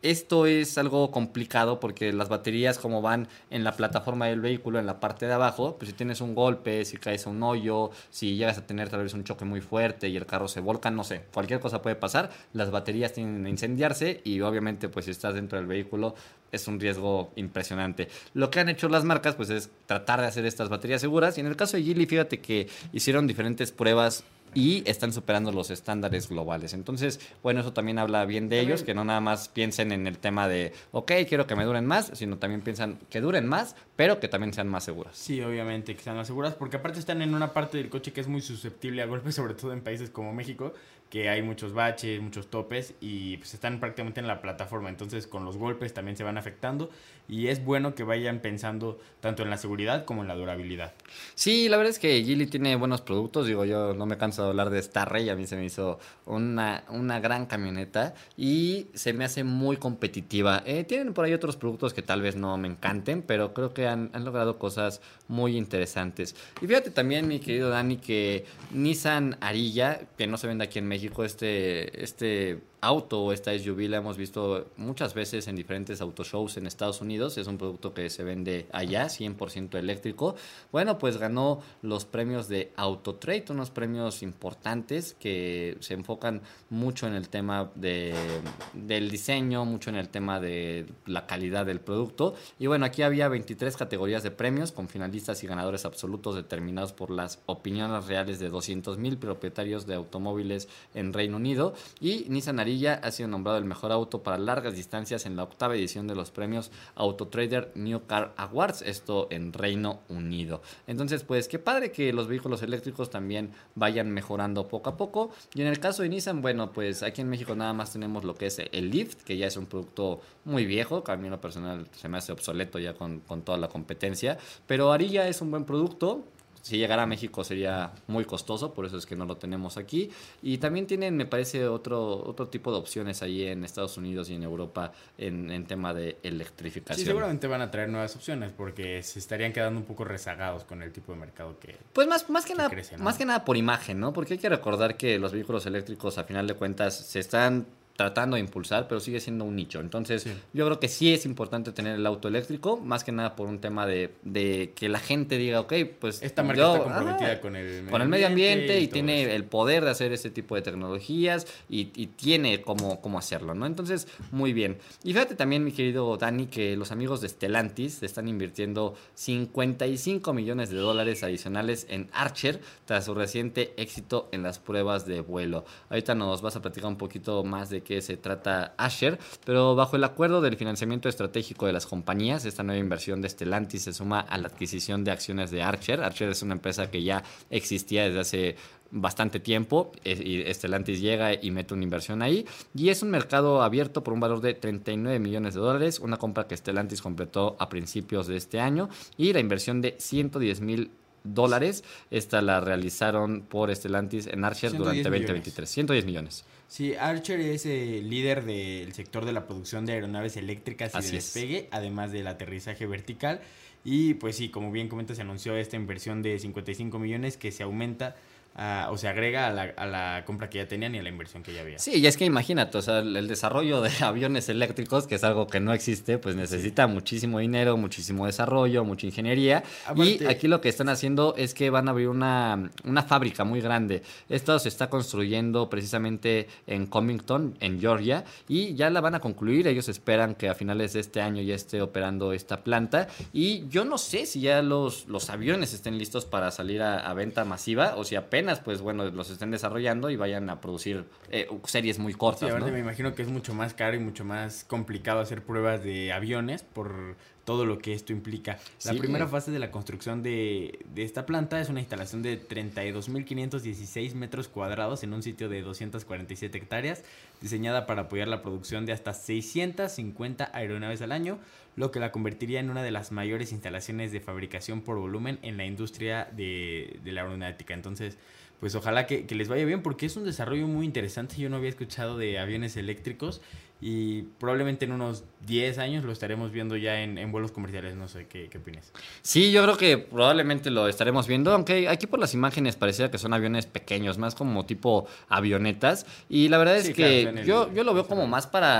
esto es algo complicado porque las baterías, como van en la plataforma del vehículo, en la parte de abajo, pues si tienes un golpe, si caes a un hoyo, si llegas a tener tal vez un choque muy fuerte y el carro se volca, no sé, cualquier cosa puede pasar, las baterías tienden a incendiarse y obviamente pues si estás dentro del vehículo es un riesgo impresionante. Lo que han hecho las marcas pues es tratar de hacer estas baterías seguras y en el caso de Geely, fíjate que hicieron diferentes pruebas y están superando los estándares globales. Entonces, bueno, eso también habla bien de ellos, que no nada más piensen en el tema de, ok, quiero que me duren más, sino también piensan que duren más, pero que también sean más seguras. Sí, obviamente que sean más seguras, porque aparte están en una parte del coche que es muy susceptible a golpes, sobre todo en países como México, que hay muchos baches, muchos topes y pues están prácticamente en la plataforma, entonces con los golpes también se van afectando y es bueno que vayan pensando tanto en la seguridad como en la durabilidad. Sí, la verdad es que Geely tiene buenos productos, digo, yo no me canso de hablar de Starray, a mí se me hizo una, una gran camioneta y se me hace muy competitiva. Eh, tienen por ahí otros productos que tal vez no me encanten, pero creo que han, han logrado cosas muy interesantes. Y fíjate también, mi querido Dani, que Nissan Ariya, que no se vende aquí en México, este, este auto o esta S U V la hemos visto muchas veces en diferentes autoshows en Estados Unidos. Es un producto que se vende allá, cien por ciento eléctrico. Bueno, pues ganó los premios de Autotrade, unos premios importantes que se enfocan mucho en el tema de, del diseño, mucho en el tema de la calidad del producto. Y bueno, aquí había veintitrés categorías de premios con finalistas y ganadores absolutos determinados por las opiniones reales de doscientos mil propietarios de automóviles en Reino Unido. Y Nissan Ariya ha sido nombrado el mejor auto para largas distancias en la octava edición de los premios Autotrader New Car Awards, esto en Reino Unido. Entonces, pues qué padre que los vehículos eléctricos también vayan mejorando poco a poco. Y en el caso de Nissan, bueno, pues aquí en México nada más tenemos lo que es el Leaf, que ya es un producto muy viejo, que a mí en lo personal se me hace obsoleto ya con, con toda la competencia, pero Ariya es un buen producto. Si llegara a México sería muy costoso, por eso es que no lo tenemos aquí. Y también tienen, me parece, otro, otro tipo de opciones ahí en Estados Unidos y en Europa en, en tema de electrificación. Sí, seguramente van a traer nuevas opciones porque se estarían quedando un poco rezagados con el tipo de mercado que Pues más, más, que, que nada, crece, ¿no? más que nada por imagen, ¿no? Porque hay que recordar que los vehículos eléctricos, a final de cuentas, se están tratando de impulsar, pero sigue siendo un nicho. Entonces, sí. yo creo que sí es importante tener el auto eléctrico, más que nada por un tema de, de que la gente diga, ok, pues esta marca yo, está comprometida ah, con el medio con el medio ambiente y, y tiene eso. el poder de hacer ese tipo de tecnologías y, y tiene cómo, cómo hacerlo, ¿no? Entonces, muy bien. Y fíjate también, mi querido Dani, que los amigos de Stellantis están invirtiendo cincuenta y cinco millones de dólares adicionales en Archer tras su reciente éxito en las pruebas de vuelo. Ahorita nos vas a platicar un poquito más de qué se trata Archer, pero bajo el acuerdo del financiamiento estratégico de las compañías, esta nueva inversión de Stellantis se suma a la adquisición de acciones de Archer. Archer es una empresa que ya existía desde hace bastante tiempo y Stellantis llega y mete una inversión ahí y es un mercado abierto por un valor de treinta y nueve millones de dólares, una compra que Stellantis completó a principios de este año y la inversión de ciento diez mil dólares, esta la realizaron por Stellantis en Archer durante veinte veintitrés, ciento diez millones. Sí, Archer es el líder del sector de la producción de aeronaves eléctricas y Así de es. despegue, además del aterrizaje vertical. Y pues sí, como bien comenta, se anunció esta inversión de cincuenta y cinco millones que se aumenta a, o se agrega a la, a la compra que ya tenían y a la inversión que ya había. Sí, y es que imagínate, o sea, el, el desarrollo de aviones eléctricos, que es algo que no existe, pues necesita sí. muchísimo dinero, muchísimo desarrollo, mucha ingeniería. Aparte, y aquí lo que están haciendo es que van a abrir una, una fábrica muy grande. Esto se está construyendo precisamente en Covington, en Georgia, y ya la van a concluir. Ellos esperan que a finales de este año ya esté operando esta planta. Y yo no sé si ya los, los aviones estén listos para salir a, a venta masiva o si apenas pues bueno, los estén desarrollando y vayan a producir eh, series muy cortas. Sí, ¿no? Me imagino que es mucho más caro y mucho más complicado hacer pruebas de aviones por todo lo que esto implica. La sí. primera fase de la construcción de, de esta planta es una instalación de treinta y dos mil quinientos dieciséis metros cuadrados en un sitio de doscientas cuarenta y siete hectáreas, diseñada para apoyar la producción de hasta seiscientas cincuenta aeronaves al año, lo que la convertiría en una de las mayores instalaciones de fabricación por volumen en la industria de, de la aeronáutica. Entonces, pues ojalá que, que les vaya bien porque es un desarrollo muy interesante. Yo no había escuchado de aviones eléctricos y probablemente en unos diez años lo estaremos viendo ya en, en vuelos comerciales. No sé, ¿qué, qué opinas? Sí, yo creo que probablemente lo estaremos viendo, aunque aquí por las imágenes parecía que son aviones pequeños, más como tipo avionetas. Y la verdad es sí, que claro, yo, yo lo veo como más para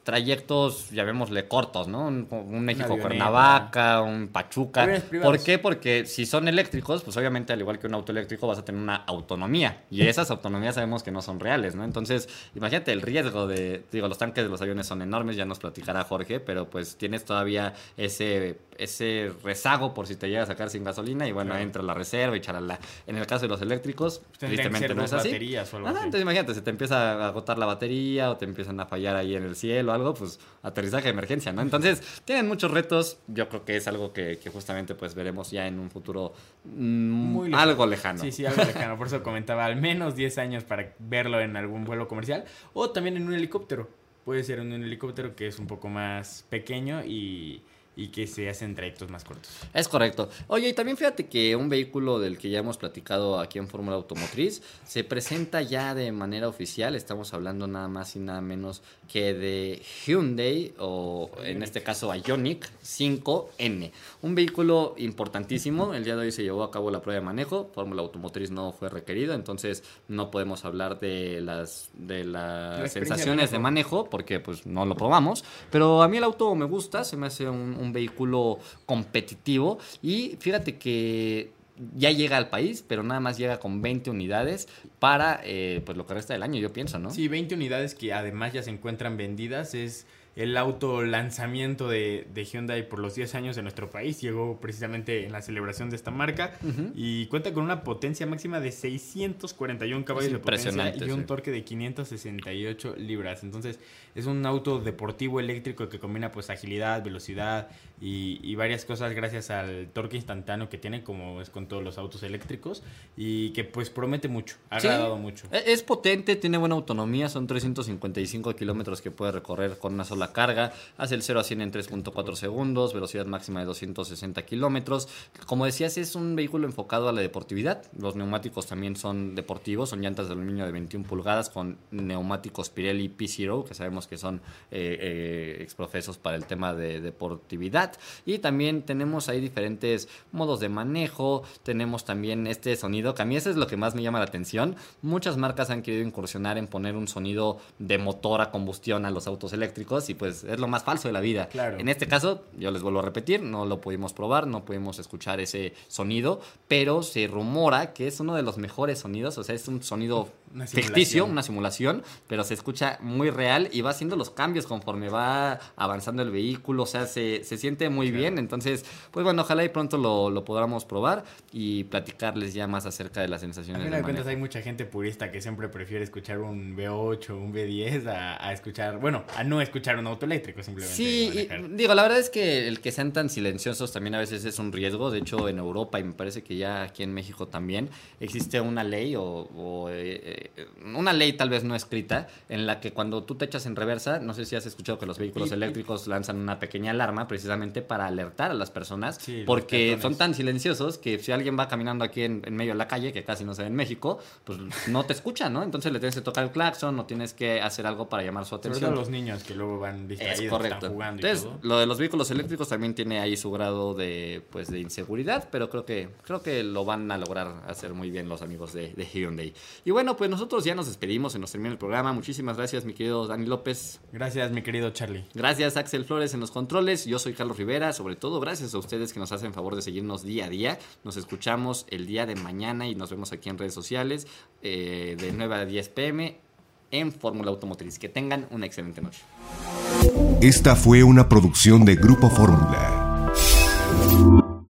trayectos, llamémosle cortos, ¿no? Un, un México-Cuernavaca, un Pachuca. ¿Por qué? Porque si son eléctricos, pues obviamente al igual que un auto eléctrico vas a tener una autonomía. Y esas autonomías sabemos que no son reales, ¿no? Entonces, imagínate el riesgo de... Digo, los tanques de los aviones son enormes, ya nos platicará Jorge, pero pues tienes todavía ese, ese rezago por si te llegas a sacar sin gasolina y bueno, claro. entra la reserva y charala. En el caso de los eléctricos, tristemente no es así. Baterías o algo Ajá, así. Entonces imagínate, se te empieza a agotar la batería o te empiezan a fallar ahí en el cielo, algo, pues aterrizaje de emergencia, ¿no? Entonces, tienen muchos retos. Yo creo que es algo que, que justamente pues veremos ya en un futuro mmm, Muy lejano. algo lejano. Sí, sí, algo lejano. Por eso comentaba, al menos diez años para verlo en algún vuelo comercial o también en un helicóptero. Puede ser en un helicóptero que es un poco más pequeño y... y que se hacen trayectos más cortos. Es correcto. Oye, y también fíjate que un vehículo del que ya hemos platicado aquí en Fórmula Automotriz se presenta ya de manera oficial. Estamos hablando nada más y nada menos que de Hyundai, o en este caso Ioniq cinco N. Un vehículo importantísimo. El día de hoy se llevó a cabo la prueba de manejo. Fórmula Automotriz no fue requerido, entonces no podemos hablar de las, de las la sensaciones de manejo porque pues no lo probamos. Pero a mí el auto me gusta, se me hace un un vehículo competitivo y fíjate que ya llega al país, pero nada más llega con veinte unidades para eh, pues lo que resta del año, yo pienso, ¿no? Sí, veinte unidades que además ya se encuentran vendidas. Es el auto lanzamiento de, de Hyundai por los diez años de nuestro país. Llegó precisamente en la celebración de esta marca uh-huh. y cuenta con una potencia máxima de seiscientos cuarenta y uno caballos de potencia y un sí. torque de quinientas sesenta y ocho libras. Entonces es un auto deportivo eléctrico que combina pues agilidad, velocidad y, y varias cosas gracias al torque instantáneo que tiene, como es con todos los autos eléctricos, y que pues promete mucho, ha sí, agradado mucho. Es potente, tiene buena autonomía, son trescientos cincuenta y cinco kilómetros que puede recorrer con una sola carga, hace el cero a cien en tres punto cuatro segundos, velocidad máxima de doscientos sesenta kilómetros. Como decías, es un vehículo enfocado a la deportividad. Los neumáticos también son deportivos, son llantas de aluminio de veintiuna pulgadas con neumáticos Pirelli P cero, que sabemos que son eh, eh, exprofesos para el tema de deportividad. Y también tenemos ahí diferentes modos de manejo, tenemos también este sonido, que a mí eso es lo que más me llama la atención. Muchas marcas han querido incursionar en poner un sonido de motor a combustión a los autos eléctricos y pues es lo más falso de la vida. Claro. En este caso, yo les vuelvo a repetir, no lo pudimos probar, no pudimos escuchar ese sonido, pero se rumora que es uno de los mejores sonidos, o sea, es un sonido una ficticio, una simulación, pero se escucha muy real y va haciendo los cambios conforme va avanzando el vehículo, o sea, se, se siente muy claro. bien. Entonces, pues bueno, ojalá y pronto lo, lo podamos probar y platicarles ya más acerca de las sensaciones. A fin de cuentas hay mucha gente purista que siempre prefiere escuchar un V ocho, un V diez a, a escuchar, bueno, a no escuchar un auto eléctrico simplemente. Sí, y, digo, la verdad es que el que sean tan silenciosos también a veces es un riesgo. De hecho, en Europa y me parece que ya aquí en México también existe una ley o, o eh, una ley tal vez no escrita en la que cuando tú te echas en reversa, no sé si has escuchado que los vehículos eléctricos lanzan una pequeña alarma precisamente para alertar a las personas, sí, porque son tan silenciosos que si alguien va caminando aquí en, en medio de la calle, que casi no se ve en México, pues no te escucha, ¿no? Entonces le tienes que tocar el claxon o tienes que hacer algo para llamar su atención. Sobre todo los niños que luego van distraídos, es correcto. Están jugando Entonces, y todo. Lo de los vehículos eléctricos también tiene ahí su grado de, pues, de inseguridad, pero creo que, creo que lo van a lograr hacer muy bien los amigos de, de Hyundai. Y bueno, pues nosotros ya nos despedimos, se nos termina el programa. Muchísimas gracias, mi querido Dani López. Gracias, mi querido Charlie. Gracias, Axel Flores en los controles. Yo soy Carlos Rivera. Sobre todo, gracias a ustedes que nos hacen favor de seguirnos día a día. Nos escuchamos el día de mañana y nos vemos aquí en redes sociales eh, de nueve a diez pm en Fórmula Automotriz. Que tengan una excelente noche. Esta fue una producción de Grupo Fórmula.